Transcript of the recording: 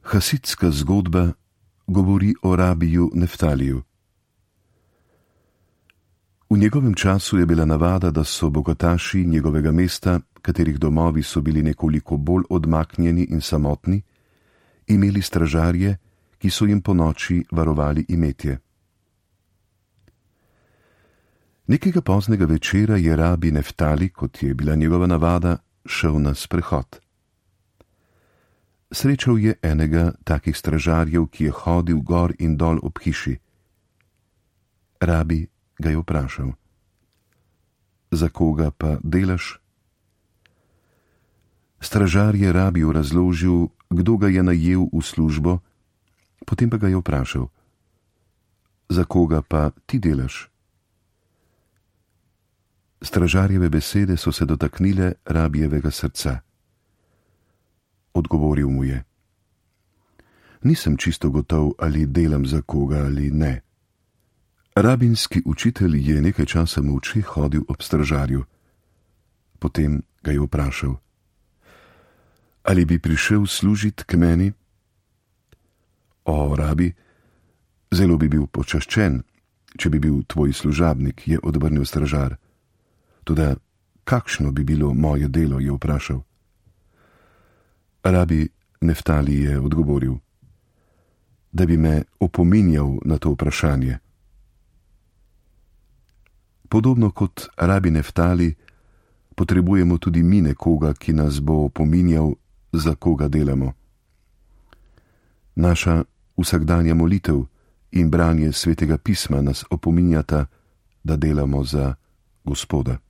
Hasidska zgodba govori o rabiju Neftaliju. V njegovem času je bila navada, da so bogataši njegovega mesta, katerih domovi so bili nekoliko bolj odmaknjeni in samotni, imeli stražarje, ki so jim ponoči varovali imetje. Nekega poznega večera je rabi Neftali, kot je bila njegova navada, šel na sprehod. Srečal je enega takih stražarjev, ki je hodil gor in dol ob hiši. Rabi ga je vprašal: Za koga pa delaš? Stražar je rabiju razložil, kdo ga je najel v službo, potem pa ga je vprašal: Za koga pa ti delaš? Stražarjeve besede so se dotaknile rabijevega srca. Odgovoril mu je: Nisem čisto gotov, ali delam za koga ali ne. Rabinski učitelj je nekaj časa molče hodil ob stražarju. Potem ga je vprašal: Ali bi prišel služit k meni? O, rabi, zelo bi bil počaščen, če bi bil tvoj služabnik, je odvrnil stražar. Toda kakšno bi bilo moje delo, je vprašal. Rabi Neftali je odgovoril: Da bi me opominjal na to vprašanje. Podobno kot rabi Neftali, potrebujemo tudi mi nekoga, ki nas bo opominjal, za koga delamo. Naša vsakdanja molitev in branje Svetega pisma nas opominjata, da delamo za Gospoda.